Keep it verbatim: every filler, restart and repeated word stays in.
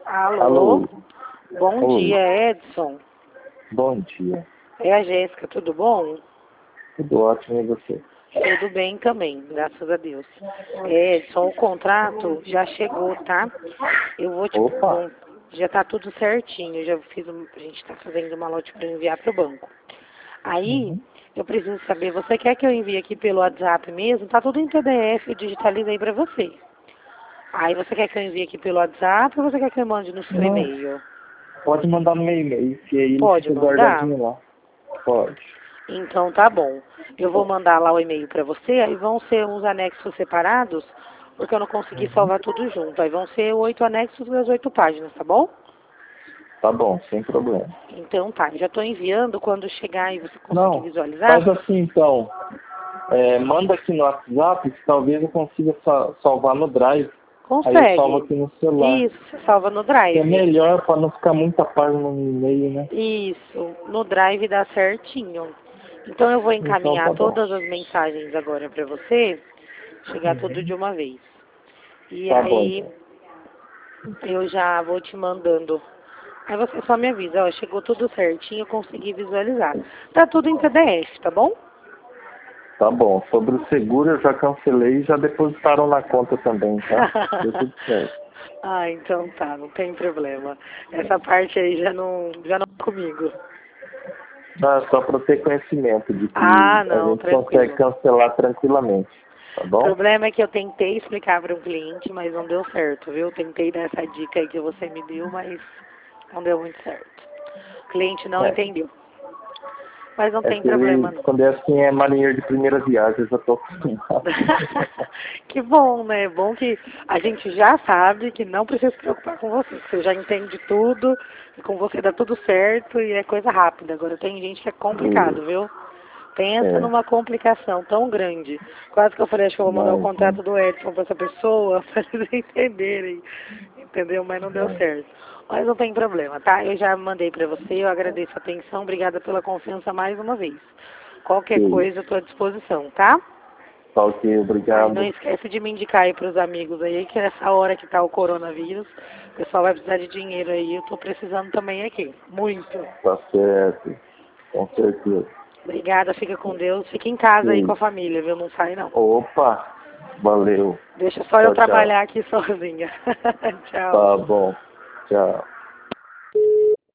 Alô? Alô? Bom Oi. dia, Edson. Bom dia. É a Jéssica, tudo bom? Tudo ótimo e você? Tudo bem também, graças a Deus. É, Edson, o contrato já chegou, tá? Eu vou te... Opa! vou- já tá tudo certinho, já fiz, um- a gente tá fazendo uma lote para enviar para o banco. Aí, Uhum. eu preciso saber, você quer que eu envie aqui pelo WhatsApp mesmo? Tá tudo em P D F, eu digitalizei para você. Aí você quer que eu envie aqui pelo WhatsApp ou você quer que eu mande no seu Não, e-mail? pode mandar no meu e-mail, que aí ele Pode fica mandar? guardadinho lá. Pode. Então tá bom. Eu vou mandar lá o e-mail para você, aí vão ser uns anexos separados, porque eu não consegui Uhum. salvar tudo junto. Aí vão ser oito anexos das oito páginas, tá bom? Tá bom, sem problema. Então tá, eu já estou enviando, quando chegar e você conseguir Não, visualizar, faz assim então. É, manda aqui no WhatsApp, que talvez eu consiga sa- salvar no Drive. Aí eu salvo consegue. aqui no celular. Isso, você salva no Que é Drive. melhor para não ficar muita página no e-mail, né? Isso, no Drive dá certinho. Então eu vou Então encaminhar tá bom. todas as mensagens agora para você, chegar tudo Uhum. de uma vez. E Tá bom aí então. eu já vou te mandando. Aí você só me avisa, ó, chegou tudo certinho, eu consegui visualizar. Tá tudo em P D F, tá bom? Tá bom. Sobre o seguro eu já cancelei e já depositaram na conta também, tá? Deu tudo certo. Ah, então tá, não tem problema. Essa parte aí já não, já não é comigo. Não, é só para ter conhecimento de Ah, que a não, gente consegue tranquilo. cancelar tranquilamente, tá O bom? problema é que eu tentei explicar para um cliente, mas não deu certo, viu? Tentei dar essa dica aí que você me deu, mas não deu muito certo. O cliente não É, entendeu. Mas não é tem que problema, ele, não. quando é assim, é marinheiro de primeira viagem, eu já tô acostumado. Que bom, né? Bom que a gente já sabe que não precisa se preocupar com você, que você já entende tudo, e com você dá tudo certo e é coisa rápida. Agora tem gente que é complicado, viu? Pensa É, numa complicação tão grande. Quase que eu falei, acho que eu vou mandar o imagina. contrato do Edson para essa pessoa, para eles entenderem. Entendeu? Mas não deu É, certo. Mas não tem problema, tá? Eu já mandei para você, eu agradeço a atenção, obrigada pela confiança mais uma vez. Qualquer que coisa, eu isso. estou à disposição, tá? Tá ok, Aí não obrigado. esquece de me indicar aí para os amigos aí, que nessa hora que tá o coronavírus, o pessoal vai precisar de dinheiro aí, eu tô precisando também aqui. Muito. Tá certo. Com certeza. Obrigada, fica com Deus. Fica em casa Que aí com a isso. família, viu? Não sai não. Opa, valeu. Deixa só eu Tchau, tchau. trabalhar aqui sozinha. Tchau. Tá bom. Tchau.